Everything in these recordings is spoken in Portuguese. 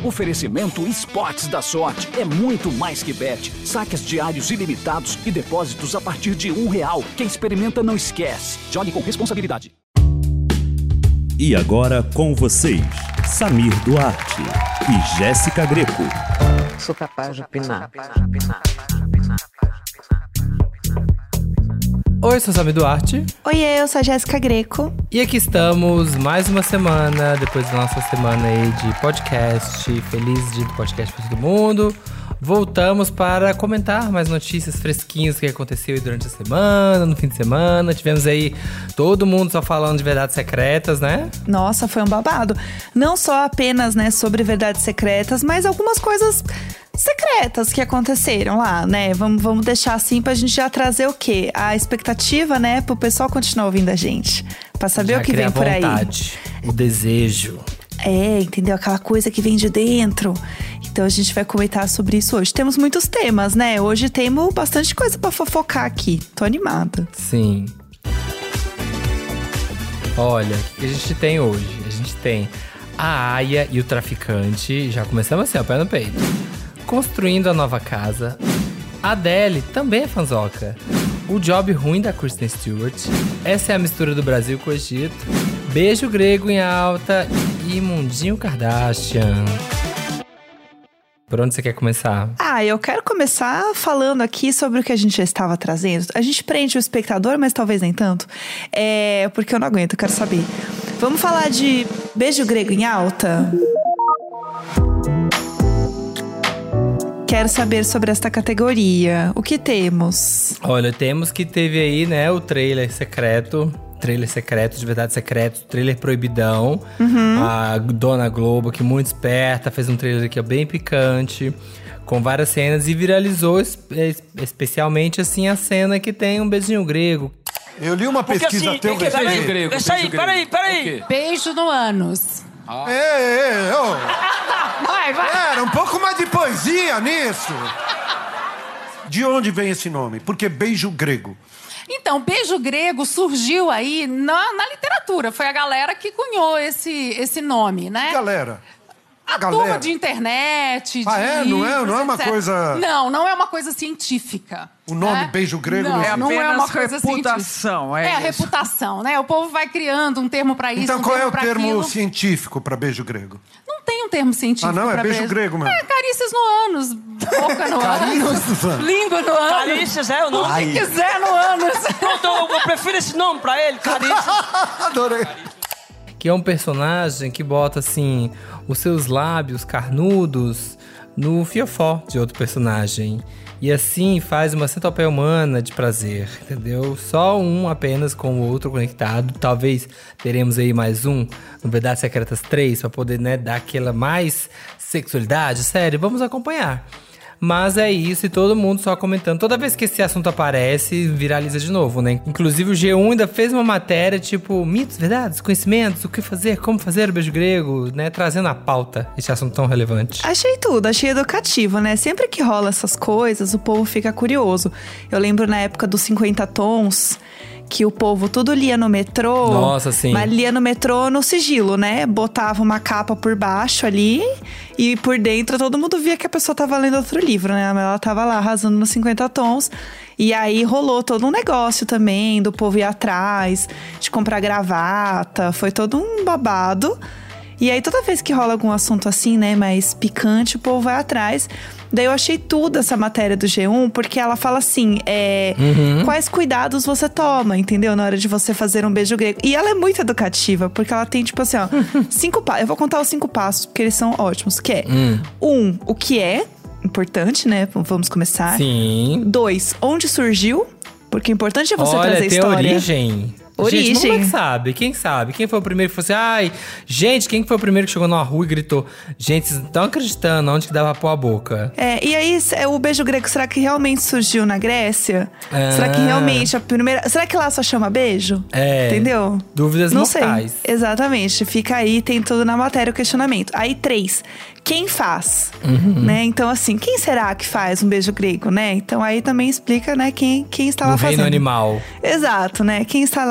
Oferecimento Esportes da Sorte. É muito mais que bet. Saques diários ilimitados e depósitos a partir de R$1. Quem experimenta não esquece. Jogue com responsabilidade. E agora com vocês, Samir Duarte e Jéssica Greco. Sou capaz de opinar. Oi, eu sou Samir Duarte. Oi, eu sou a Jéssica Greco. E aqui estamos, mais uma semana, depois da nossa semana aí de podcast. Feliz dia do podcast para todo mundo. Voltamos para comentar mais notícias fresquinhas que aconteceu aí durante a semana, no fim de semana. Tivemos aí todo mundo só falando de verdades secretas, né? Nossa, foi um babado. Não só apenas, né, sobre verdades secretas, mas algumas coisas secretas que aconteceram lá, né? Vamos deixar assim pra gente já trazer o quê? A expectativa, né, pro pessoal continuar ouvindo a gente. Pra saber o que vem por aí. A vontade, o desejo. É, entendeu? Aquela coisa que vem de dentro. Então a gente vai comentar sobre isso hoje. Temos muitos temas, né? Hoje temos bastante coisa pra fofocar aqui. Tô animada. Sim. Olha, o que a gente tem hoje? A gente tem a Aya e o traficante. Já começamos assim, ó, pé no peito. Construindo a nova casa. A Adele também é fanzoca. O job ruim da Kristen Stewart. Essa é a mistura do Brasil com o Egito. Beijo grego em alta e Mundinho Kardashian. Por onde você quer começar? Eu quero começar falando aqui sobre o que a gente já estava trazendo. A gente prende o espectador, mas talvez nem tanto. Porque eu não aguento, eu quero saber. Vamos falar de beijo grego em alta? Quero saber sobre esta categoria. O que temos? Olha, temos que teve aí, né, o trailer secreto. Trailer secreto, de verdade secreto, trailer proibidão. A Dona Globo, que muito esperta, fez um trailer aqui bem picante, com várias cenas e viralizou especialmente assim a cena que tem um beijinho grego. Eu li uma pesquisa teu beijo grego. Deixa aí, peraí. Beijo no ânus. Vai. Era um pouco mais de poesia nisso. De onde vem esse nome? Porque beijo grego. Então, beijo grego surgiu aí na literatura. Foi a galera que cunhou esse nome, né? Galera. A turma de internet, de não é uma etc. coisa... Não é uma coisa científica. O nome né? beijo grego não é uma coisa reputação, científica. A reputação, né? O povo vai criando um termo pra isso, Então qual é o termo aquilo. científico pra beijo grego? Não tem um termo científico não? É pra beijo grego mesmo. Carícias no ânus, boca no ânus, língua no ânus. Carícias é o nome. O que quiser no ânus. Pronto, eu prefiro esse nome pra ele, Carícias. Adorei. Que é um personagem que bota, assim, os seus lábios carnudos no fiofó de outro personagem. E assim faz uma centopeia humana de prazer, entendeu? Só um apenas com o outro conectado. Talvez teremos aí mais um no Verdades Secretas 3 pra poder, né, dar aquela mais sexualidade. Sério, vamos acompanhar. Mas é isso, e todo mundo só comentando. Toda vez que esse assunto aparece, viraliza de novo, né? Inclusive o G1 ainda fez uma matéria, tipo, mitos, verdades, conhecimentos, o que fazer, como fazer o beijo grego, né? Trazendo à pauta esse assunto tão relevante. Achei tudo, achei educativo, né? Sempre que rola essas coisas, o povo fica curioso. Eu lembro na época dos 50 tons, que o povo tudo lia no metrô. Nossa, sim. Mas lia no metrô no sigilo, né? Botava uma capa por baixo ali e por dentro todo mundo via que a pessoa tava lendo outro livro, né? Ela tava lá arrasando nos 50 tons. E aí rolou todo um negócio também do povo ir atrás, de comprar gravata. Foi todo um babado. E aí toda vez que rola algum assunto assim, né, mais picante, o povo vai atrás. Daí eu achei tudo essa matéria do G1, porque ela fala assim, quais cuidados você toma, entendeu? Na hora de você fazer um beijo grego. E ela é muito educativa, porque ela tem, tipo assim, ó, 5 passos. Eu vou contar os 5 passos, porque eles são ótimos. Que é, 1, o que é importante, né? Vamos começar. Sim. 2, onde surgiu, porque o importante é você trazer a história. Olha, tem origem. Origem. Gente, como é que sabe? Quem sabe? Quem foi o primeiro que falou assim, gente, quem foi o primeiro que chegou numa rua e gritou, gente, vocês não estão acreditando onde que dava pra pôr a boca? E aí, o beijo grego, será que realmente surgiu na Grécia? Será que realmente a primeira... Será que lá só chama beijo? Entendeu? Dúvidas não mortais. Sei. Exatamente. Fica aí, tem tudo na matéria o questionamento. Aí, 3. Quem faz? Né? Então, assim, quem será que faz um beijo grego, né? Então, aí também explica, né, quem está lá fazendo. No reino animal. Exato, né? Quem está lá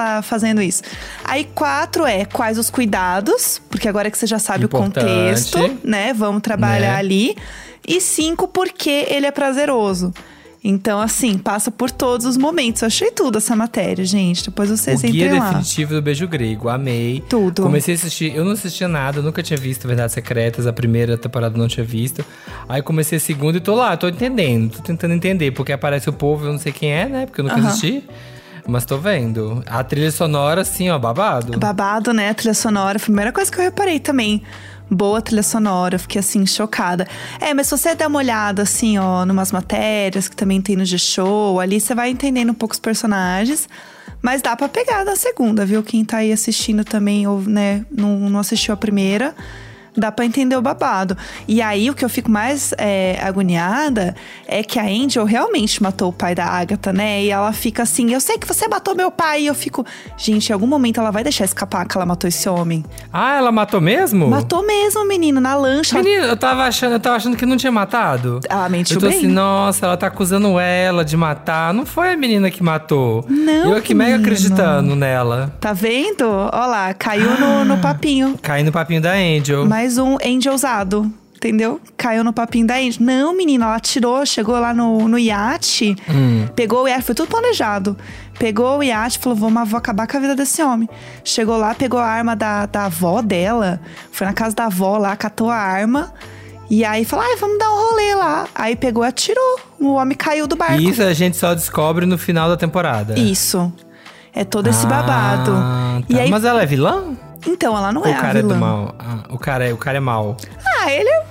tá fazendo isso. Aí 4 quais os cuidados, porque agora que você já sabe Importante, o contexto, né? Vamos trabalhar ali. E 5, porque ele é prazeroso. Então, assim, passa por todos os momentos. Eu achei tudo essa matéria, gente. Depois vocês entrem lá. O guia definitivo do beijo grego. Amei. Tudo. Comecei a assistir. Eu não assistia nada. Eu nunca tinha visto Verdades Secretas. A primeira temporada eu não tinha visto. Aí comecei a segunda e tô lá. Tô entendendo. Tô tentando entender. Porque aparece o povo, eu não sei quem é, né? Porque eu nunca assisti. Mas tô vendo. A trilha sonora, assim, ó, babado. Babado, né? A trilha sonora. Foi a primeira coisa que eu reparei também. Boa trilha sonora, fiquei assim, chocada. Mas se você der uma olhada, assim, ó, numas matérias que também tem no G-Show, ali você vai entendendo um pouco os personagens. Mas dá pra pegar na segunda, viu? Quem tá aí assistindo também, ou, né, não assistiu a primeira, dá pra entender o babado. E aí, o que eu fico mais agoniada é que a Angel realmente matou o pai da Agatha, né? E ela fica assim, eu sei que você matou meu pai. E eu fico, gente, em algum momento ela vai deixar escapar que ela matou esse homem. Ah, ela matou mesmo? Matou mesmo, menino, na lancha. Menino, eu tava achando que não tinha matado. Ela mentiu Eu tô bem. assim, nossa, ela tá acusando ela de matar. Não foi a menina que matou. Não, Eu aqui mega menino. acreditando nela. Tá vendo? Ó lá, caiu no papinho. Cai no papinho da Angel. Mais um Angel usado, entendeu? Caiu no papinho da Angel. Não, menina, ela tirou, chegou lá no iate, pegou o iate, foi tudo planejado. Pegou o iate e falou, vou acabar com a vida desse homem. Chegou lá, pegou a arma da avó dela, foi na casa da avó lá, catou a arma. E aí falou, vamos dar um rolê lá. Aí pegou e atirou, o homem caiu do barco. Isso a gente só descobre no final da temporada. Isso. É todo esse babado. Tá. E aí, mas ela é vilã? então, ela não Ou é o a cara é vilã. do mal? O cara é mal. Ele é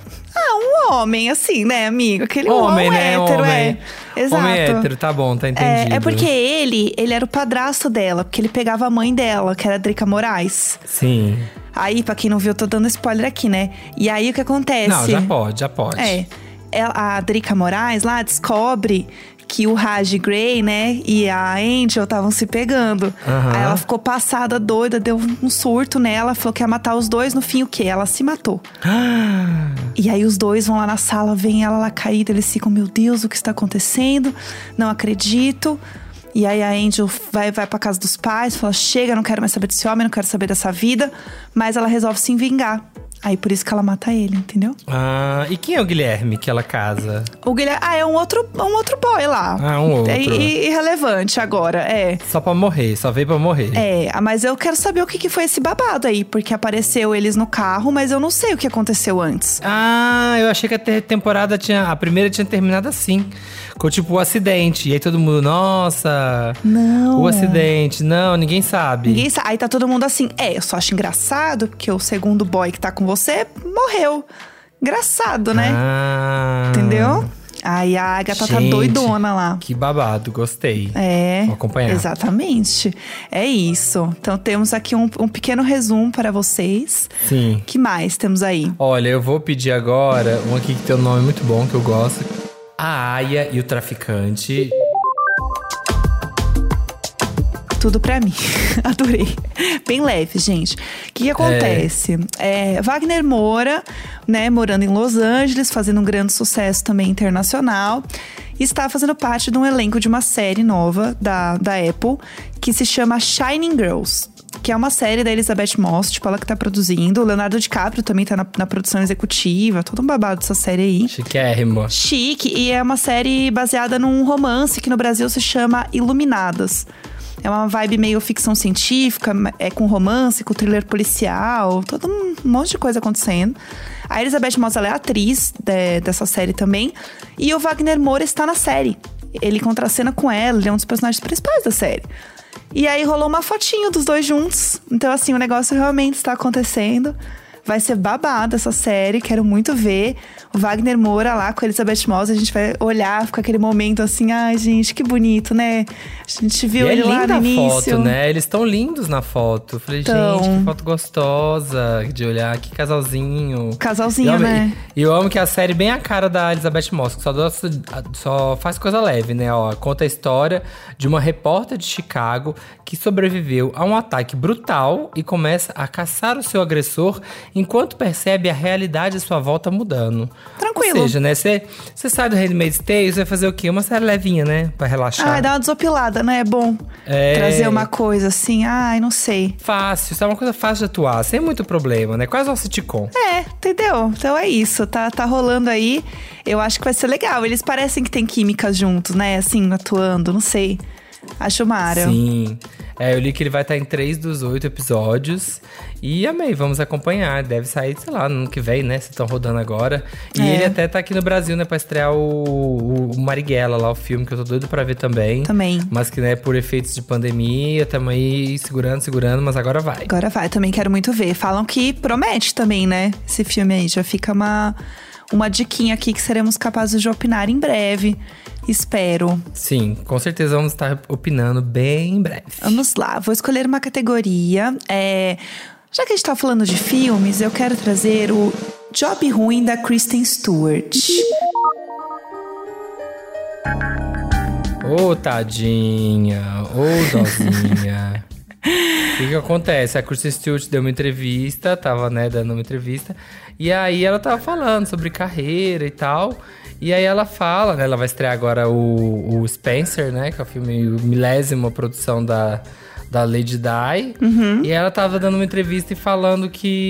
um homem, assim, né, amigo? Aquele Homem, né? hétero, Homem. Exato. Homem hétero, tá bom, tá entendido. É porque ele era o padrasto dela, porque ele pegava a mãe dela, que era a Drica Moraes. Sim. Aí, pra quem não viu, eu tô dando spoiler aqui, né? E aí, o que acontece? Não, já pode. A Drica Moraes lá descobre que o Raj Grey, né, e a Angel estavam se pegando. Aí ela ficou passada, doida, deu um surto nela, falou que ia matar os dois. No fim, o quê? Ela se matou. E aí os dois vão lá na sala, vem ela lá caída, eles ficam, meu Deus, o que está acontecendo? Não acredito. E aí a Angel vai pra casa dos pais, fala, chega, não quero mais saber desse homem, não quero saber dessa vida. Mas ela resolve se vingar. Aí por isso que ela mata ele, entendeu? E quem é o Guilherme que ela casa? O Guilherme, é um outro boy lá. Um outro. Irrelevante agora, Só pra morrer, só veio pra morrer. Mas eu quero saber o que foi esse babado aí. Porque apareceu eles no carro, mas eu não sei o que aconteceu antes. Eu achei que a temporada a primeira tinha terminado assim. Com tipo o acidente. E aí todo mundo, nossa… Não. O acidente. Não, ninguém sabe. Ninguém sabe. Aí tá todo mundo assim, eu só acho engraçado, porque o segundo boy que tá com você morreu. Engraçado, né? Entendeu? Aí a Agatha tá doidona lá. Que babado, gostei. Vou acompanhar. Exatamente. É isso. Então temos aqui um pequeno resumo para vocês. Sim. Que mais temos aí? Olha, eu vou pedir agora um aqui que tem um nome muito bom, que eu gosto. A Aya e o Traficante. Tudo pra mim. Adorei. Bem leve, gente. O que acontece? Wagner Moura, né, morando em Los Angeles, fazendo um grande sucesso também internacional, está fazendo parte de um elenco de uma série nova da Apple, que se chama Shining Girls. Que é uma série da Elizabeth Moss, tipo, ela que tá produzindo. O Leonardo DiCaprio também tá na produção executiva. Todo um babado dessa série aí. Chiquérrimo. Chique. E é uma série baseada num romance que no Brasil se chama Iluminadas. É uma vibe meio ficção científica, com romance, com thriller policial. Todo um monte de coisa acontecendo. A Elizabeth Moss, ela é atriz dessa série também. E o Wagner Moura está na série. Ele contracena com ela, ele é um dos personagens principais da série. E aí rolou uma fotinho dos dois juntos. Então, assim, o negócio realmente está acontecendo. Vai ser babado essa série, quero muito ver. O Wagner Moura lá com a Elizabeth Moss, a gente vai olhar, fica aquele momento assim, ai gente, que bonito, né? A gente viu ele lá no início. É linda a foto, né? Eles estão lindos na foto. Eu falei, gente, que foto gostosa de olhar, que casalzinho. Casalzinho, né? E eu amo que a série é bem a cara da Elizabeth Moss, que só faz coisa leve, né? Conta a história de uma repórter de Chicago que sobreviveu a um ataque brutal e começa a caçar o seu agressor enquanto percebe a realidade à sua volta mudando. Tranquilo. Ou seja, né, você sai do Handmaid's Tale, você vai fazer o quê? Uma série levinha, né? Pra relaxar. Dá uma desopilada, né? É bom trazer uma coisa assim, não sei. Fácil, isso é uma coisa fácil de atuar, sem muito problema, né? Quase um sitcom. Entendeu? Então é isso, tá rolando aí. Eu acho que vai ser legal. Eles parecem que tem química juntos, né? Assim, atuando, não sei. Acho mara. Sim. Eu li que ele vai estar em 3 dos 8 episódios. E amei, vamos acompanhar. Deve sair, sei lá, no ano que vem, né? Se estão rodando agora. E ele até tá aqui no Brasil, né? Pra estrear o Marighella lá, o filme, que eu tô doido pra ver também. Mas que, né, por efeitos de pandemia, tamo aí segurando, mas agora vai. Agora vai, também quero muito ver. Falam que promete também, né? Esse filme aí, já fica uma diquinha aqui que seremos capazes de opinar em breve. Espero. Sim, com certeza vamos estar opinando bem em breve. Vamos lá, vou escolher uma categoria. Já que a gente tá falando de filmes, eu quero trazer o Job Ruim da Kristen Stewart. Ô, tadinha, ô, dozinha. O que acontece? A Kristen Stewart deu uma entrevista, tava, né, dando uma entrevista. E aí ela tava falando sobre carreira e tal. E aí ela fala, né, ela vai estrear agora o Spencer, né, que é o filme, a 10ª produção da Lady Di. E ela tava dando uma entrevista e falando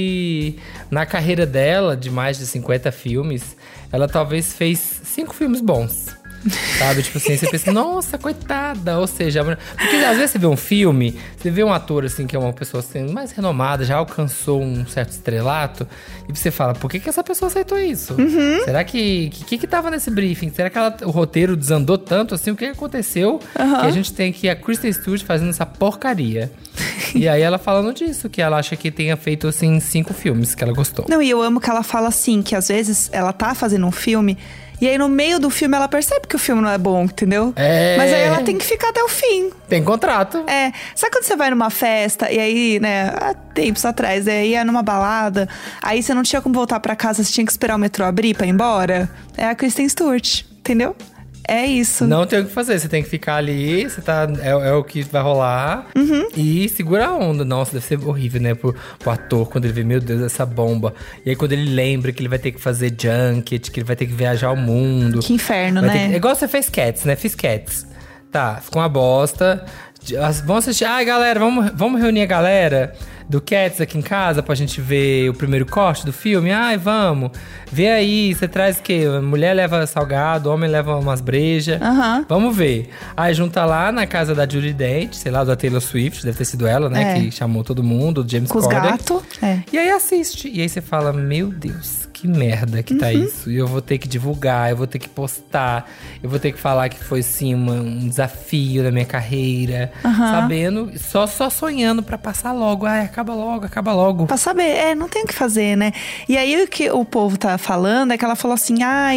que na carreira dela, de mais de 50 filmes, ela talvez fez 5 filmes bons. Sabe? Tipo assim, você pensa, nossa, coitada. Ou seja, porque às vezes você vê um filme, você vê um ator, assim, que é uma pessoa assim, mais renomada, já alcançou um certo estrelato, e você fala, por que essa pessoa aceitou isso? Será que tava nesse briefing? Será que o roteiro desandou tanto, assim? O que aconteceu? Que a gente tem aqui a Kristen Stewart fazendo essa porcaria. E aí ela falando disso, que ela acha que tenha feito, assim, 5 filmes que ela gostou. Não, e eu amo que ela fala assim, que às vezes ela tá fazendo um filme, e aí no meio do filme ela percebe que o filme não é bom, entendeu? Mas aí ela tem que ficar até o fim. Tem contrato. Sabe quando você vai numa festa, e aí, né, há tempos atrás, aí ia numa balada, aí você não tinha como voltar pra casa, você tinha que esperar o metrô abrir pra ir embora? É a Kristen Stewart, entendeu? É isso. Não tem o que fazer, você tem que ficar ali, você tá, é o que vai rolar. E segura a onda. Nossa, deve ser horrível, né, pro ator, quando ele vê, meu Deus, essa bomba. E aí quando ele lembra que ele vai ter que fazer junket, que ele vai ter que viajar ao mundo. Que inferno, né? É igual você fez Cats, né? Fiz Cats. Tá, ficou uma bosta. Vamos assistir. Galera, vamos reunir a galera do Cats aqui em casa pra gente ver o primeiro corte do filme? Vamos. Vê aí, você traz o quê? Mulher leva salgado, homem leva umas brejas. Vamos ver. Aí junta lá na casa da Judi Dench, sei lá, da Taylor Swift, deve ter sido ela, né? Que chamou todo mundo, o James Corden. Com os gatos. E aí assiste. E aí você fala, meu Deus, que merda que tá isso. E eu vou ter que divulgar, eu vou ter que postar, eu vou ter que falar que foi, sim, um desafio da minha carreira. Sabendo, só sonhando pra passar logo. Acaba logo. Pra saber, não tem o que fazer, né? E aí o que o povo tá falando é que ela falou assim,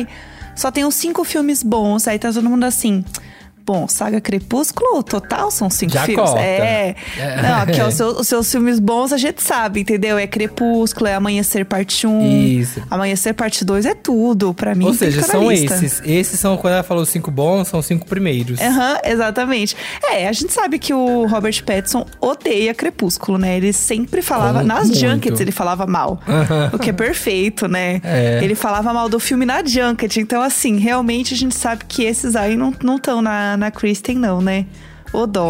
só tem uns 5 filmes bons. Aí tá todo mundo assim, bom, Saga Crepúsculo, total são 5 já filmes. Corta. Não, aqui os seus filmes bons a gente sabe, entendeu? É Crepúsculo, é Amanhecer Parte 1. Isso. Amanhecer Parte 2 é tudo, pra mim. Ou seja, são esses. Esses são, quando ela falou 5 bons, são 5 primeiros. Exatamente. A gente sabe que o Robert Pattinson odeia Crepúsculo, né? Ele sempre falava, nas junkets ele falava mal. O que é perfeito, né? Ele falava mal do filme na junket. Então, assim, realmente a gente sabe que esses aí não estão na Kristen, não, né? O dó.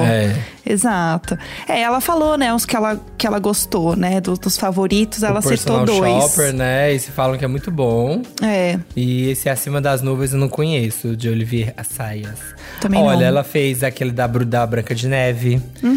Exato. Ela falou, né, uns que ela gostou, né? Dos favoritos, ela citou 2. Shopper, né? Esse falam que é muito bom. E esse Acima das Nuvens eu não conheço, de Olivier Assayas. Também Olha, não. ela fez aquele da Branca de Neve.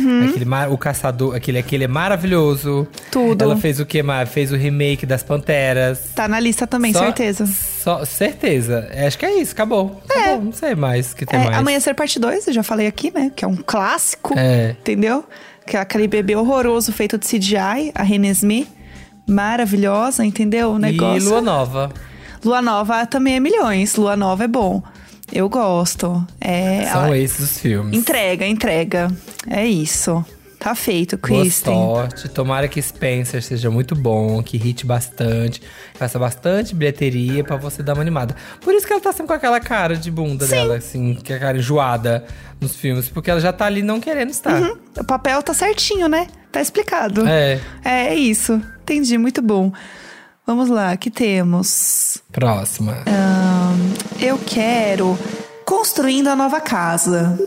O Caçador, aquele é maravilhoso. Tudo. Ela fez o que mais? Fez o remake das Panteras. Tá na lista também, certeza. Certeza. Acho que é isso, acabou. Acabou, não sei mais o que tem mais. Amanhecer Parte 2, eu já falei aqui, né? Que é um clássico, entendeu? Que é aquele bebê horroroso feito de CGI, a Renesmee. Maravilhosa, entendeu? O negócio. E Lua Nova. Lua Nova também é milhões. Lua Nova é bom. Eu gosto. São esses os filmes. Entrega. É isso. Tá feito, Kristen. Boa sorte. Tomara que Spencer seja muito bom, que hite bastante, faça bastante bilheteria pra você dar uma animada. Por isso que ela tá sempre com aquela cara de bunda dela, assim, que é a cara enjoada nos filmes, porque ela já tá ali não querendo estar. O papel tá certinho, né? Tá explicado. É isso. Entendi, muito bom. Vamos lá, que temos? Próxima. Eu quero construindo a nova casa.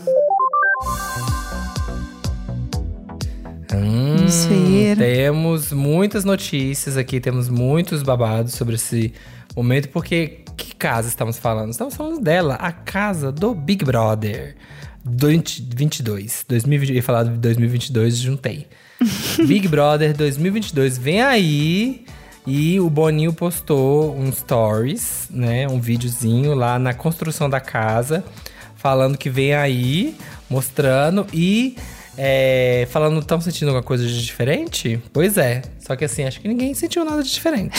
Vamos ver. Temos muitas notícias aqui, temos muitos babados sobre esse momento, porque que casa estamos falando? Estamos falando dela, a casa do Big Brother 2022. 2020, eu ia falar de 2022, juntei. Big Brother 2022 vem aí. E o Boninho postou um stories, né? Um videozinho lá na construção da casa, falando que vem aí, mostrando e falando, estão sentindo alguma coisa de diferente? Pois é, só que assim, acho que ninguém sentiu nada de diferente.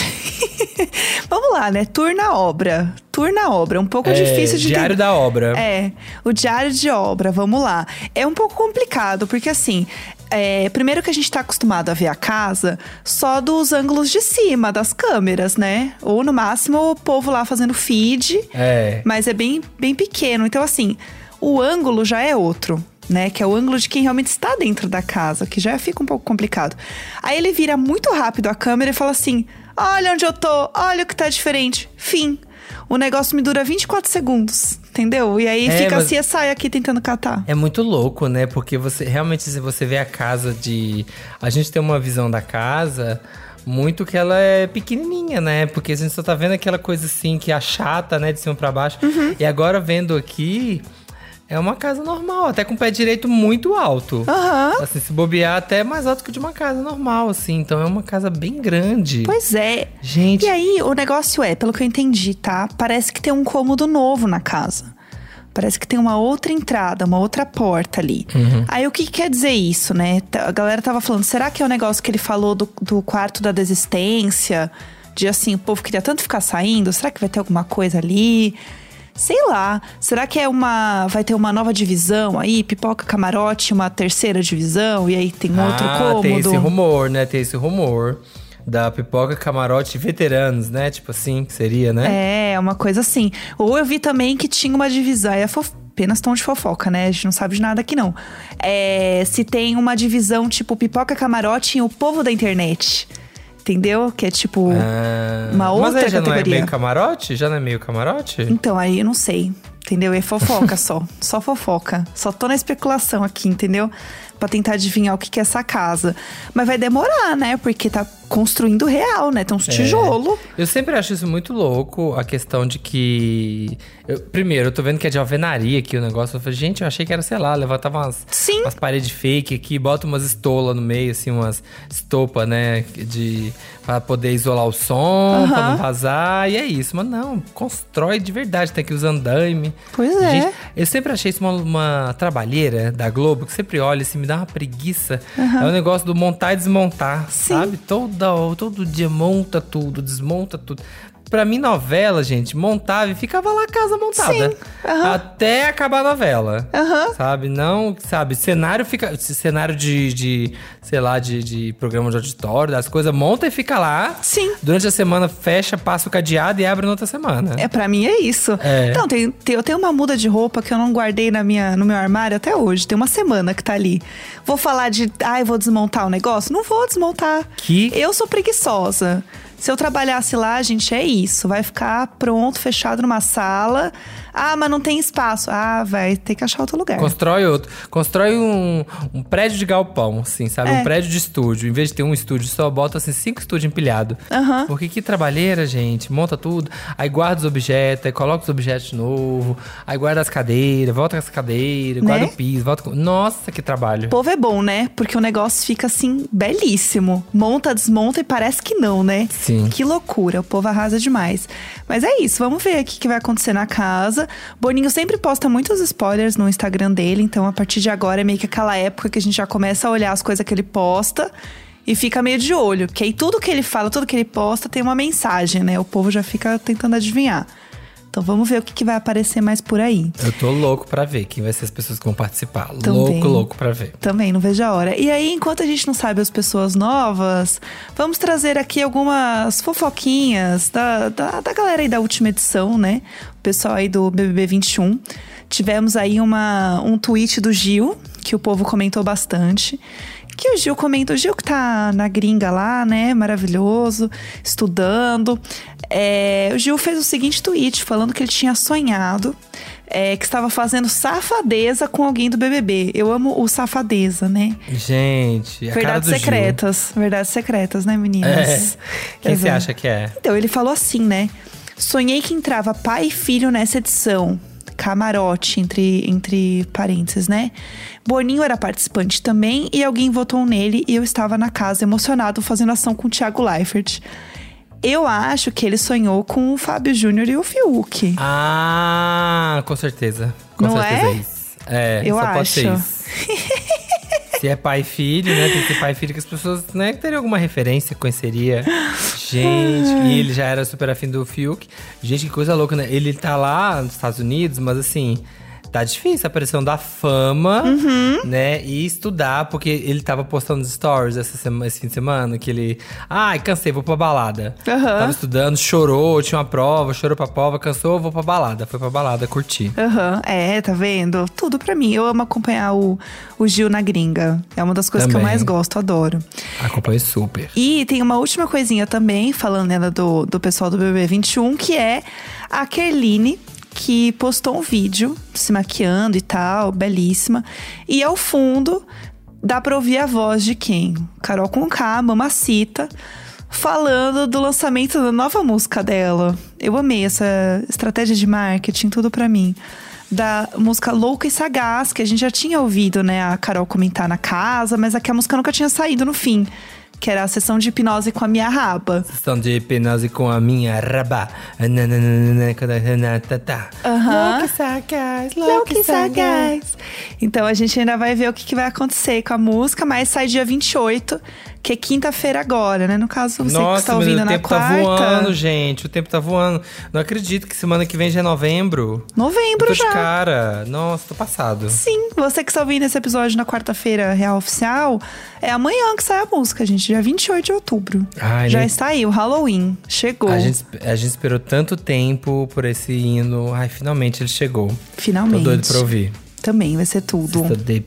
Vamos lá, né? Tour na obra, um pouco difícil de Diário da obra. O diário de obra, vamos lá. É um pouco complicado, porque assim, primeiro que a gente tá acostumado a ver a casa só dos ângulos de cima, das câmeras, né? Ou no máximo o povo lá fazendo feed, mas é bem, bem pequeno. Então assim, o ângulo já é outro, né? Que é o ângulo de quem realmente está dentro da casa, que já fica um pouco complicado. Aí ele vira muito rápido a câmera e fala assim: olha onde eu tô, olha o que tá diferente. Fim. O negócio me dura 24 segundos, entendeu? E aí fica assim, e sai aqui tentando catar. É muito louco, né? Porque você realmente, se você vê a casa de... A gente tem uma visão da casa muito que ela é pequenininha, né? Porque a gente só tá vendo aquela coisa assim, que achata, né? De cima pra baixo. E agora vendo aqui... É uma casa normal, até com o pé direito muito alto. Assim, se bobear, até mais alto que o de uma casa normal, assim. Então é uma casa bem grande. Pois é. Gente. E aí, o negócio pelo que eu entendi, tá? Parece que tem um cômodo novo na casa. Parece que tem uma outra entrada, uma outra porta ali. Aí, o que quer dizer isso, né? A galera tava falando, será que é o negócio que ele falou do quarto da desistência? De assim, o povo queria tanto ficar saindo? Será que vai ter alguma coisa ali? Sei lá, será que vai ter uma nova divisão aí? Pipoca, camarote, uma terceira divisão? E aí tem outro cômodo? Tem esse rumor, né? Tem esse rumor da pipoca, camarote veteranos, né? Tipo assim, que seria, né? É, uma coisa assim. Ou eu vi também que tinha uma divisão, apenas tom de fofoca, né? A gente não sabe de nada aqui não. Se tem uma divisão tipo pipoca, camarote e o povo da internet. Entendeu? Que é tipo uma outra categoria. Mas aí já categoria. não é meio camarote? Já não é meio camarote? Então, aí eu não sei. Entendeu? É fofoca só. Só fofoca. Só tô na especulação aqui, entendeu? Pra tentar adivinhar o que é essa casa. Mas vai demorar, né? Porque tá construindo real, né? Tem uns tijolos. Eu sempre acho isso muito louco, a questão de que... Primeiro, eu tô vendo que é de alvenaria aqui o negócio. Eu falei, gente, eu achei que era, sei lá, levantava umas paredes fake aqui, bota umas estolas no meio, assim, umas estopas, né? Pra poder isolar o som, pra não vazar. E é isso. Mas não, constrói de verdade. Tem aqui os andaime. Pois é. Gente, eu sempre achei isso uma trabalheira da Globo, que sempre olha assim, me dá uma preguiça. É o negócio do montar e desmontar, sabe? Todo dia monta tudo, desmonta tudo. Pra mim, novela, gente, montava e ficava lá a casa montada. Até acabar a novela. Sabe? Não, sabe? Cenário de sei lá, de programa de auditório, das coisas, monta e fica lá. Sim. Durante a semana, fecha, passa o cadeado e abre na outra semana. Pra mim é isso. Então, eu tenho uma muda de roupa que eu não guardei no meu armário até hoje. Tem uma semana que tá ali. Vou falar vou desmontar o negócio? Não vou desmontar. Eu sou preguiçosa. Se eu trabalhasse lá, gente, é isso. Vai ficar pronto, fechado numa sala. Mas não tem espaço. Vai ter que achar outro lugar. Constrói outro. Constrói um prédio de galpão, assim, sabe? Um prédio de estúdio. Em vez de ter um estúdio só, bota, assim, 5 estúdios empilhados. Porque que trabalheira, gente. Monta tudo. Aí guarda os objetos, aí coloca os objetos de novo. Aí guarda as cadeiras, volta com as cadeiras, guarda o piso, volta com... Nossa, que trabalho. O povo é bom, né? Porque o negócio fica, assim, belíssimo. Monta, desmonta e parece que não, né? Sim. Que loucura, o povo arrasa demais. Mas é isso, vamos ver aqui o que vai acontecer na casa. Boninho sempre posta muitos spoilers no Instagram dele, então a partir de agora é meio que aquela época que a gente já começa a olhar as coisas que ele posta e fica meio de olho. Porque aí tudo que ele fala, tudo que ele posta tem uma mensagem, né? O povo já fica tentando adivinhar. Então vamos ver o que vai aparecer mais por aí. Eu tô louco pra ver quem vai ser as pessoas que vão participar. Também, louco pra ver. Também, não vejo a hora. E aí, enquanto a gente não sabe as pessoas novas, vamos trazer aqui algumas fofoquinhas da galera aí da última edição, né? O pessoal aí do BBB 21. Tivemos aí um tweet do Gil, que o povo comentou bastante, que o Gil comenta. O Gil que tá na gringa lá, né? Maravilhoso, estudando. O Gil fez o seguinte tweet, falando que ele tinha sonhado que estava fazendo safadeza com alguém do BBB. Eu amo o safadeza, né? Gente, a Verdades cara do secretas. Gil. Verdades secretas, né, meninas? Quem você acha que é? Então, ele falou assim, né? Sonhei que entrava pai e filho nessa edição. Camarote, entre parênteses, né? Boninho era participante também e alguém votou nele e eu estava na casa emocionado fazendo ação com o Thiago Leifert. Eu acho que ele sonhou com o Fábio Júnior e o Fiuk. Ah, com certeza. Com Não certeza é? isso. Eu só acho. Pode ser isso. Se é pai e filho, né? Tem que ser pai e filho que as pessoas, né, teriam alguma referência, conheceria. Gente, e ele já era super afim do Fiuk. Gente, que coisa louca, né? Ele tá lá nos Estados Unidos, mas assim… Tá difícil a pressão da fama, né? E estudar, porque ele tava postando stories esse fim de semana, que ele… Ai, cansei, vou pra balada. Tava estudando, chorou, tinha uma prova, chorou pra prova, cansou, vou pra balada. Foi pra balada, curti. Tá vendo? Tudo pra mim. Eu amo acompanhar o Gil na gringa. É uma das coisas que eu mais gosto, adoro. Acompanho super. E tem uma última coisinha também, falando ainda do pessoal do BBB 21, que é a Kerline, que postou um vídeo se maquiando e tal, belíssima. E ao fundo, dá pra ouvir a voz de quem? Carol Conká, Mamacita, falando do lançamento da nova música dela. Eu amei essa estratégia de marketing, tudo pra mim. Da música Louca e Sagaz, que a gente já tinha ouvido, né, a Carol comentar na casa, mas aqui a música nunca tinha saído no fim. Que era a sessão de hipnose com a minha raba. Sessão de hipnose com a minha raba. Louca e sagaz. Então a gente ainda vai ver o que vai acontecer com a música, mas sai dia 28, que é quinta-feira agora, né? No caso, você que está ouvindo na quarta. O tempo tá voando, gente. O tempo tá voando. Não acredito que semana que vem já é novembro. Novembro eu tô já. De cara. Nossa, tô passado. Sim, você que está ouvindo esse episódio na quarta-feira real oficial, é amanhã que sai a música, gente. Dia 28 de outubro. Ai, já né? está aí, o Halloween. Chegou. A gente esperou tanto tempo por esse hino. Ai, finalmente ele chegou. Finalmente. Tô doido pra ouvir. Também vai ser tudo.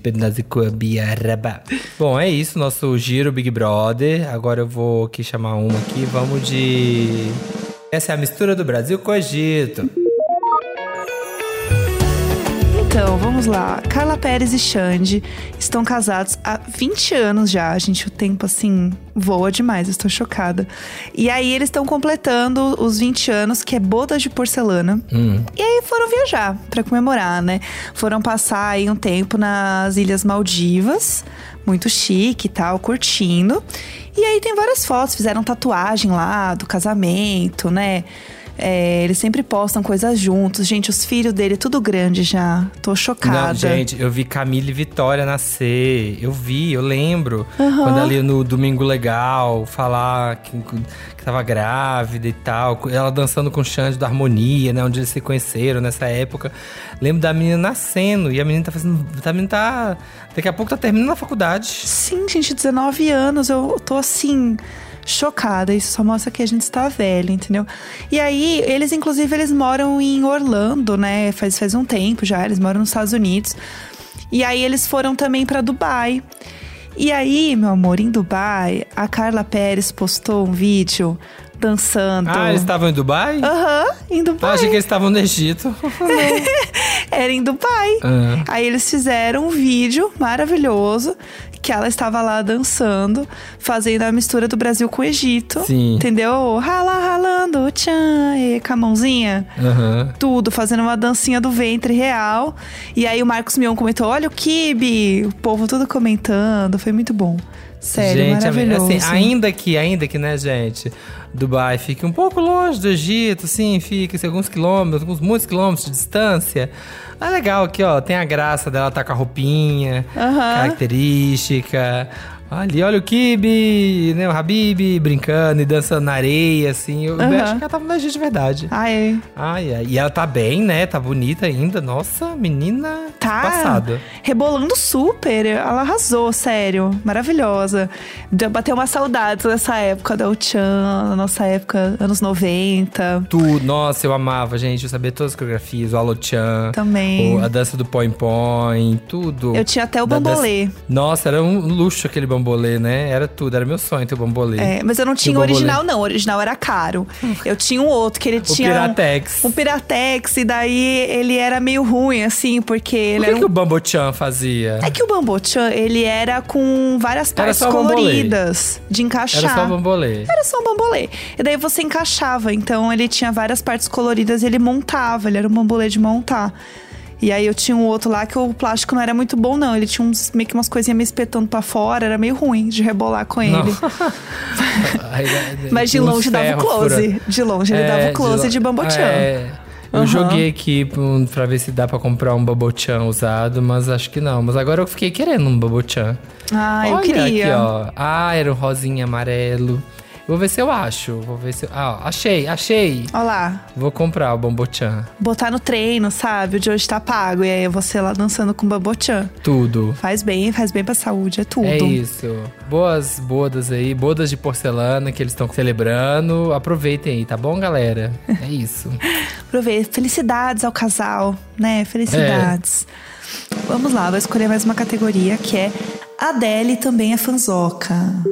Bom, é isso, nosso giro Big Brother. Agora eu vou aqui chamar uma aqui. Vamos de… Essa é a mistura do Brasil com o Egito. Então, vamos lá. Carla Perez e Xande estão casados há 20 anos já. Gente, o tempo, assim, voa demais. Eu estou chocada. E aí, eles estão completando os 20 anos, que é bodas de porcelana. E aí, foram viajar pra comemorar, né? Foram passar aí um tempo nas Ilhas Maldivas. Muito chique e tal, curtindo. E aí, tem várias fotos. Fizeram tatuagem lá do casamento, né? Eles sempre postam coisas juntos. Gente, os filhos dele, tudo grande já. Tô chocada. Não, gente, eu vi Camila e Vitória nascer. Eu lembro. Quando ali no Domingo Legal, falar que tava grávida e tal. Ela dançando com o Xande do Harmonia, né? Onde eles se conheceram nessa época. Lembro da menina nascendo. E a menina tá fazendo… Daqui a pouco tá terminando a faculdade. Sim, gente, 19 anos. Eu tô assim… chocada, isso só mostra que a gente está velho, entendeu? E aí, eles moram em Orlando, né? Faz um tempo já, eles moram nos Estados Unidos. E aí, eles foram também para Dubai. E aí, meu amor, em Dubai, a Carla Perez postou um vídeo dançando. Ah, eles estavam em Dubai? Em Dubai. Eu achei que eles estavam no Egito. Era em Dubai. Aí eles fizeram um vídeo maravilhoso que ela estava lá dançando, fazendo a mistura do Brasil com o Egito. Sim. Entendeu? Ralando, tchan, e com a mãozinha. Tudo, fazendo uma dancinha do ventre real. E aí o Marcos Mion comentou, olha o quibe. O povo tudo comentando, foi muito bom. Sério, gente, maravilhoso. Assim, ainda que, né, gente, Dubai fique um pouco longe do Egito, sim, fica alguns quilômetros, muitos quilômetros de distância. É legal aqui, ó, tem a graça dela estar com a roupinha característica. Ali, olha o Kibe, né, o Habib brincando e dançando na areia, assim. Eu acho que ela tava no Egito de verdade. Ai. E ela tá bem, né? Tá bonita ainda. Nossa, menina passada. Rebolando super. Ela arrasou, sério. Maravilhosa. Bateu uma saudade dessa época da Uchan, da nossa época, anos 90. Tudo. Nossa, eu amava, gente. Eu sabia todas as coreografias. O Alochan. Também. A dança do Põe Põe. Tudo. Eu tinha até o bambolê. Nossa, era um luxo aquele bambolê. bambolê, né? Era tudo, era meu sonho ter o bambolê. Mas eu não tinha o original, não. O original era caro. Eu tinha um outro que ele tinha. Piratex. Um Piratex, e daí ele era meio ruim, assim, porque ele era. O que o Bambochan fazia? É que o Bambochan, ele era com várias partes coloridas de encaixar. Era só bambolê. Era só um bambolê. E daí você encaixava. Então ele tinha várias partes coloridas e ele montava. Ele era um bambolê de montar. E aí eu tinha um outro lá que o plástico não era muito bom, não. Ele tinha meio que umas coisinhas me espetando pra fora. Era meio ruim de rebolar com ele. Mas de longe dava o close. De longe ele dava o close de Bambochan. Eu joguei aqui pra ver se dá pra comprar um Bambochan usado, mas acho que não. Mas agora eu fiquei querendo um Bambochan. Eu queria. Aqui, ó. Era um rosinha amarelo. Vou ver se eu acho. Achei. Olha lá. Vou comprar o Bambochan. Botar no treino, sabe? O de hoje tá pago. E aí você lá dançando com o Bambochan. Tudo. Faz bem pra saúde, é tudo. É isso. Boas bodas aí, bodas de porcelana que eles estão celebrando. Aproveitem aí, tá bom, galera? É isso. Aproveita. Felicidades ao casal, né? Felicidades. Vamos lá, vou escolher mais uma categoria que é Adele também é fanzoca.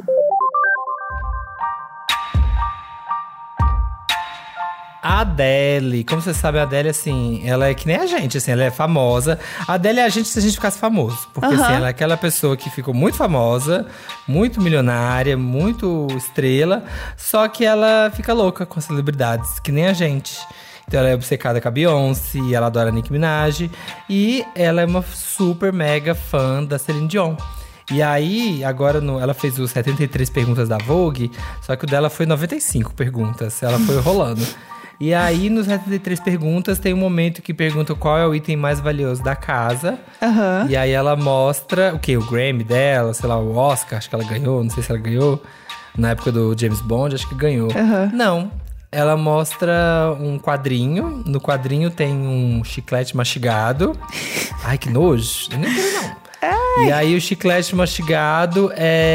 A Adele, como você sabe, a Adele, assim, ela é que nem a gente, assim, ela é famosa. A Adele é a gente se a gente ficasse famoso. Porque, assim, ela é aquela pessoa que ficou muito famosa, muito milionária, muito estrela. Só que ela fica louca com as celebridades, que nem a gente. Então ela é obcecada com a Beyoncé, ela adora a Nicki Minaj. E ela é uma super mega fã da Celine Dion. E aí, agora ela fez os 73 perguntas da Vogue, só que o dela foi 95 perguntas. Ela foi rolando. E aí, nos 73 perguntas, tem um momento que pergunta qual é o item mais valioso da casa. E aí ela mostra o quê? O Grammy dela, sei lá, o Oscar, acho que ela ganhou, não sei se ela ganhou. Na época do James Bond, acho que ganhou. Não. Ela mostra um quadrinho. No quadrinho tem um chiclete mastigado. Ai, que nojo. Eu nem quero, não. E aí o chiclete mastigado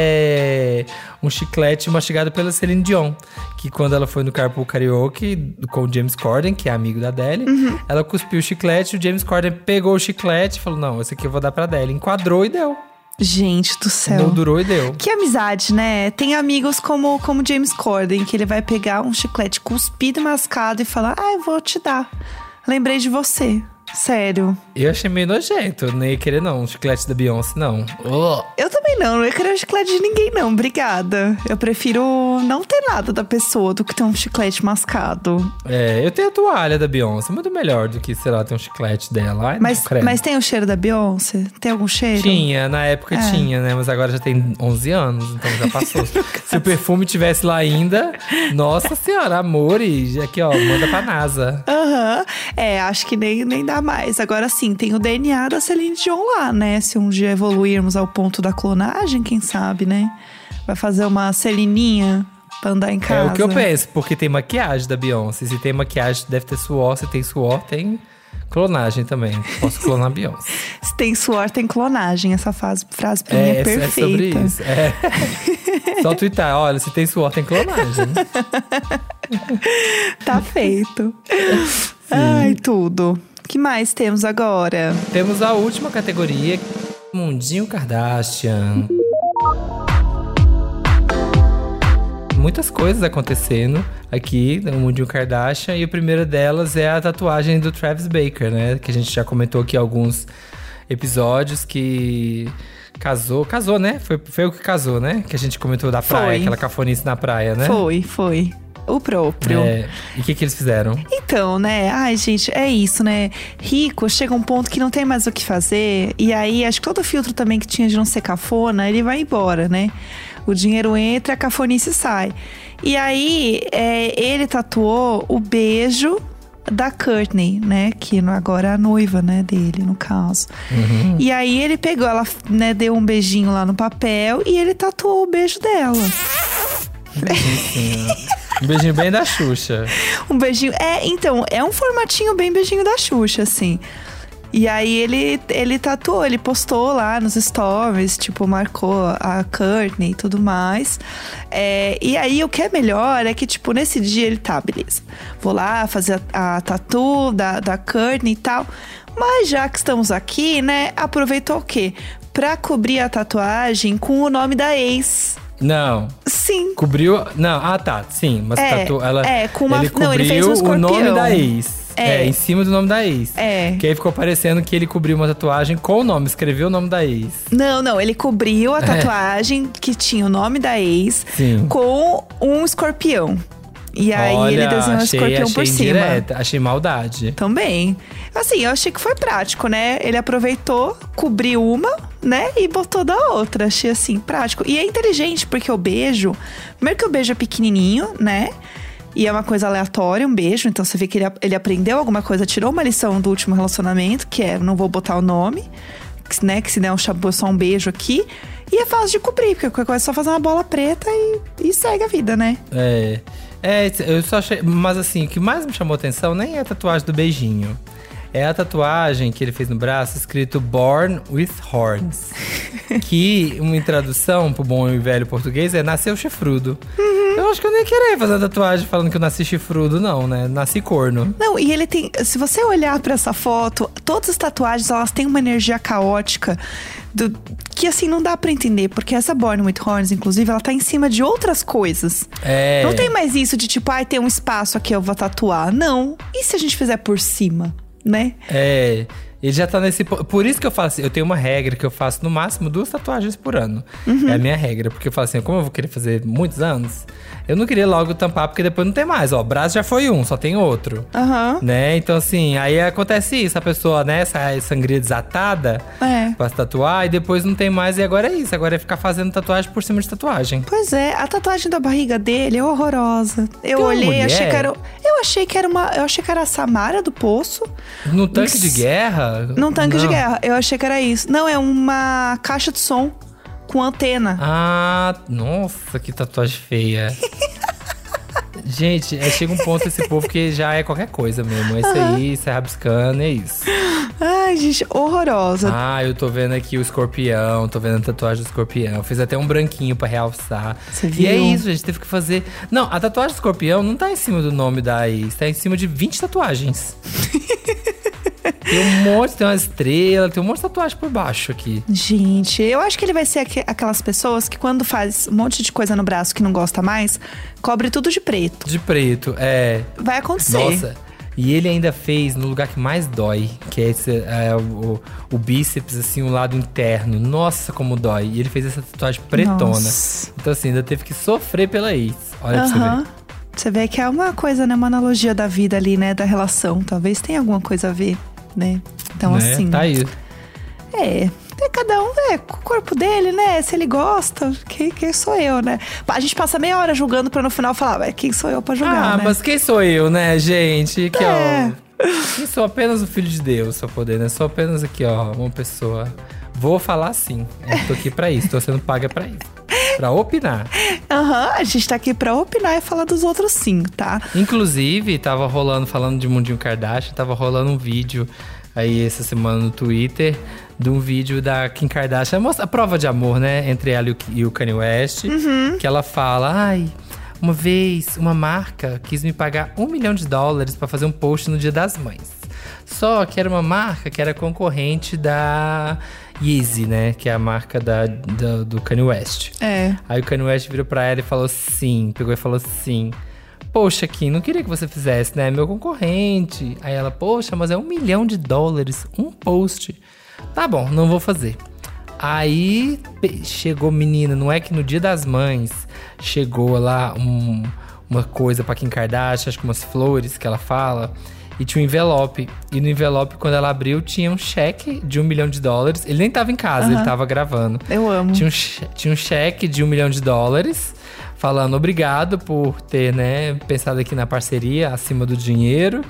é um chiclete mastigado pela Celine Dion. Que quando ela foi no Carpool Karaoke com o James Corden, que é amigo da Adele, ela cuspiu o chiclete, o James Corden pegou o chiclete e falou, não, esse aqui eu vou dar pra Adele. Enquadrou e deu. Gente do céu. Não durou e deu. Que amizade, né? Tem amigos como James Corden, que ele vai pegar um chiclete cuspido e mascado e falar, eu vou te dar. Lembrei de você. Sério. Eu achei meio nojento. Eu nem ia querer, não. Um chiclete da Beyoncé, não. Eu também não ia querer um chiclete de ninguém, não. Obrigada. Eu prefiro não ter nada da pessoa do que ter um chiclete mascado. Eu tenho a toalha da Beyoncé. Muito melhor do que, sei lá, ter um chiclete dela. Ai, mas tem o cheiro da Beyoncé? Tem algum cheiro? Tinha, na época tinha, né? Mas agora já tem 11 anos, então já passou. Se o perfume tivesse lá ainda, nossa senhora, amor, e aqui, ó, manda pra NASA. Acho que nem dá mais. Agora sim, tem o DNA da Celine Dion lá, né? Se um dia evoluirmos ao ponto da clonagem, quem sabe, né? Vai fazer uma Celininha pra andar em casa. É o que eu penso, porque tem maquiagem da Beyoncé. Se tem maquiagem, deve ter suor. Se tem suor, tem clonagem também. Posso clonar a Beyoncé. Se tem suor, tem clonagem. Essa frase pra mim é perfeita. É sobre isso. Só twittar, olha, se tem suor, tem clonagem. Tá feito. Ai, tudo. O que mais temos agora? Temos a última categoria, Mundinho Kardashian. Muitas coisas acontecendo aqui no Mundinho Kardashian. E a primeira delas é a tatuagem do Travis Baker, né? Que a gente já comentou aqui alguns episódios que casou, né? Foi o que casou, né? Que a gente comentou da praia, aquela cafonice na praia, né? Foi. O próprio. E o que eles fizeram? Então, né? Ai, gente, é isso, né? Rico chega um ponto que não tem mais o que fazer. E aí, acho que todo filtro também que tinha de não ser cafona, ele vai embora, né? O dinheiro entra, a cafonice sai. E aí, ele tatuou o beijo da Kourtney, né? Que agora é a noiva, né, dele, no caso. E aí, ele pegou, ela, né, deu um beijinho lá no papel e ele tatuou o beijo dela. Um beijinho bem da Xuxa. Um beijinho. Então, é um formatinho bem beijinho da Xuxa, assim. E aí ele tatuou, ele postou lá nos stories, tipo, marcou a Kourtney e tudo mais. E aí o que é melhor é que, tipo, nesse dia ele beleza. Vou lá fazer a tatu da Kourtney e tal. Mas já que estamos aqui, né, aproveitou o quê? pra cobrir a tatuagem com o nome da ex. Não. Sim. Cobriu. Não, tá. Sim, mas ela. Com uma. Ele cobriu não, ele fez um escorpião. o nome da ex. Em cima do nome da ex. Que aí ficou parecendo que ele cobriu uma tatuagem com o nome, escreveu o nome da ex. Não, ele cobriu a tatuagem que tinha o nome da ex com um escorpião. E aí ele desenhou um escorpião por cima. Indireta, achei maldade. Também. Assim, eu achei que foi prático, né? Ele aproveitou, cobriu uma, né? E botou da outra. Achei assim, prático. E é inteligente, porque o beijo… Primeiro que o beijo é pequenininho, né? E é uma coisa aleatória, um beijo. Então você vê que ele aprendeu alguma coisa, tirou uma lição do último relacionamento, que é, não vou botar o nome, né? Que se der só um beijo aqui. E é fácil de cobrir, porque qualquer coisa é só fazer uma bola preta e segue a vida, né? Eu só achei… Mas assim, o que mais me chamou atenção nem é a tatuagem do beijinho. É a tatuagem que ele fez no braço, escrito Born with Horns. Que, em tradução pro bom e velho português, é nasceu chifrudo. Eu acho que eu nem queria fazer a tatuagem falando que eu nasci chifrudo, não, né? Nasci corno. Não, e ele tem… Se você olhar pra essa foto, todas as tatuagens, elas têm uma energia caótica que, assim, não dá pra entender. Porque essa Born with Horns, inclusive, ela tá em cima de outras coisas. Não tem mais isso de tipo, tem um espaço aqui, eu vou tatuar. Não. E se a gente fizer por cima? Né? Ele já tá nesse… Por isso que eu falo assim, eu tenho uma regra que eu faço no máximo 2 tatuagens por ano. É a minha regra, porque eu falo assim, como eu vou querer fazer muitos anos, eu não queria logo tampar, porque depois não tem mais. Ó, o braço já foi um, só tem outro. Né? Então assim, aí acontece isso, a pessoa, né, sai sangria desatada pra se tatuar, e depois não tem mais, e agora é isso. Agora é ficar fazendo tatuagem por cima de tatuagem. Pois é, a tatuagem da barriga dele é horrorosa. Eu olhei, achei que era… Eu achei que era a Samara do Poço. No tanque de guerra? Num tanque de guerra, eu achei que era isso. Não, é uma caixa de som com antena. Nossa, que tatuagem feia. Gente, chega um ponto esse povo que já é qualquer coisa mesmo. É isso aí, sai rabiscando, é isso. Ai, gente, horrorosa. Eu tô vendo aqui o escorpião, tô vendo a tatuagem do escorpião. Fiz até um branquinho pra realçar. Você viu? E é isso, a gente teve que fazer… Não, a tatuagem do escorpião não tá em cima do nome da ex, tá em cima de 20 tatuagens. Tem um monte, tem uma estrela, tem um monte de tatuagem por baixo aqui. Gente, eu acho que ele vai ser aquelas pessoas que quando faz um monte de coisa no braço que não gosta mais, cobre tudo de preto. De preto, Vai acontecer. Nossa, e ele ainda fez no lugar que mais dói, que é o bíceps, assim, o lado interno. Nossa, como dói. E ele fez essa tatuagem pretona. Nossa. Então assim, ainda teve que sofrer pela ex. Olha pra você ver. Você vê que é uma coisa, né? Uma analogia da vida ali, né? Da relação. Talvez tenha alguma coisa a ver, né? Então, assim… Tá aí. Cada um com o corpo dele, né? Se ele gosta, quem sou eu, né? A gente passa meia hora julgando pra no final falar, quem sou eu pra julgar, né? Mas quem sou eu, né, gente? Aqui, ó. Eu sou apenas o filho de Deus, pra poder, né? Sou apenas aqui, ó, uma pessoa… Vou falar sim. Eu tô aqui pra isso, tô sendo paga pra isso. Pra opinar. A gente tá aqui pra opinar e falar dos outros sim, tá? Inclusive, tava rolando, falando de Mundinho Kardashian, tava rolando um vídeo aí essa semana no Twitter de um vídeo da Kim Kardashian, a prova de amor, né, entre ela e o Kanye West, que ela fala, uma vez uma marca quis me pagar $1 milhão pra fazer um post no Dia das Mães. Só que era uma marca que era concorrente da Yeezy, né, que é a marca do Kanye West. Aí o Kanye West virou pra ela e falou sim, pegou e falou assim: poxa, Kim, não queria que você fizesse, né? Meu concorrente. Aí ela, poxa, mas é $1 milhão, um post. Tá bom, não vou fazer. Aí chegou, menina, não é que no Dia das Mães chegou lá uma coisa pra Kim Kardashian, acho que umas flores que ela fala, e tinha um envelope. E no envelope, quando ela abriu, tinha um cheque de $1 milhão. Ele nem tava em casa, ele tava gravando. Eu amo. Tinha um cheque de $1 milhão, falando obrigado por ter, né, pensado aqui na parceria, acima do dinheiro.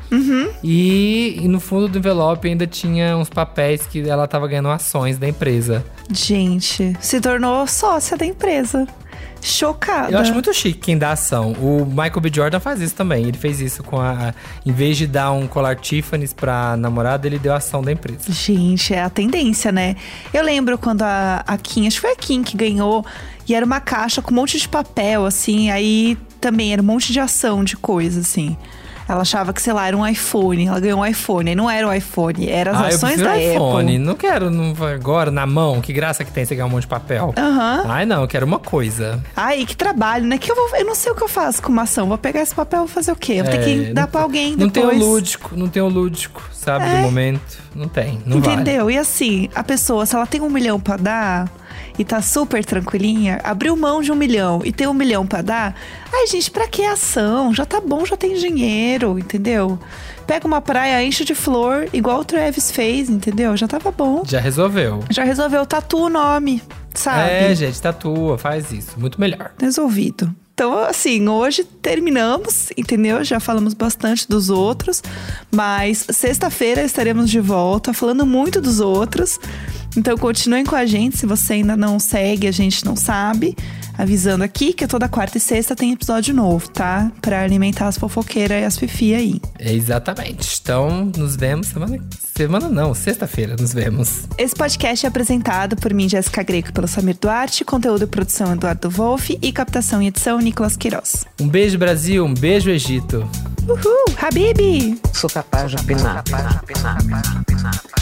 E no fundo do envelope ainda tinha uns papéis que ela tava ganhando ações da empresa. Gente, se tornou sócia da empresa. Chocada. Eu acho muito chique quem dá ação. O Michael B. Jordan faz isso também. Ele fez isso com em vez de dar um colar Tiffany's pra namorada, ele deu ação da empresa. Gente, é a tendência, né? Eu lembro quando a Kim, acho que foi a Kim que ganhou, e era uma caixa com um monte de papel, assim, aí também era um monte de ação de coisa, assim. Ela achava que, sei lá, era um iPhone. Ela ganhou um iPhone. E não era um iPhone, eram as ações eu da prefiro iPhone. Apple. Não quero agora na mão. Que graça que tem você ganhar um monte de papel. Ai, não, eu quero uma coisa. Ai, que trabalho, né? Eu não sei o que eu faço com uma ação. Vou pegar esse papel e vou fazer o quê? Eu vou ter que dar pra alguém depois. Não tem o lúdico, sabe, do momento. Não tem, não Entendeu? vale. E assim, a pessoa, se ela tem 1 milhão pra dar e tá super tranquilinha, abriu mão de 1 milhão e tem 1 milhão pra dar, ai, gente, pra que ação? Já tá bom, já tem dinheiro, entendeu? Pega uma praia, enche de flor, igual o Travis fez, entendeu? Já tava bom. Já resolveu. Tatua o nome, sabe? Gente, tatua, faz isso. Muito melhor. Resolvido. Então, assim, hoje terminamos, entendeu? Já falamos bastante dos outros, mas sexta-feira estaremos de volta falando muito dos outros. Então, continuem com a gente, se você ainda não segue, a gente não sabe. Avisando aqui que toda quarta e sexta tem episódio novo, tá? Pra alimentar as fofoqueiras e as fifi aí. Exatamente. Então, nos vemos sexta-feira nos vemos. Esse podcast é apresentado por mim, Jéssica Greco, pelo Samir Duarte, conteúdo e produção Eduardo Wolff e captação e edição Nicolas Queiroz. Um beijo, Brasil, um beijo, Egito. Uhul, Habibi! Sou capaz de opinar.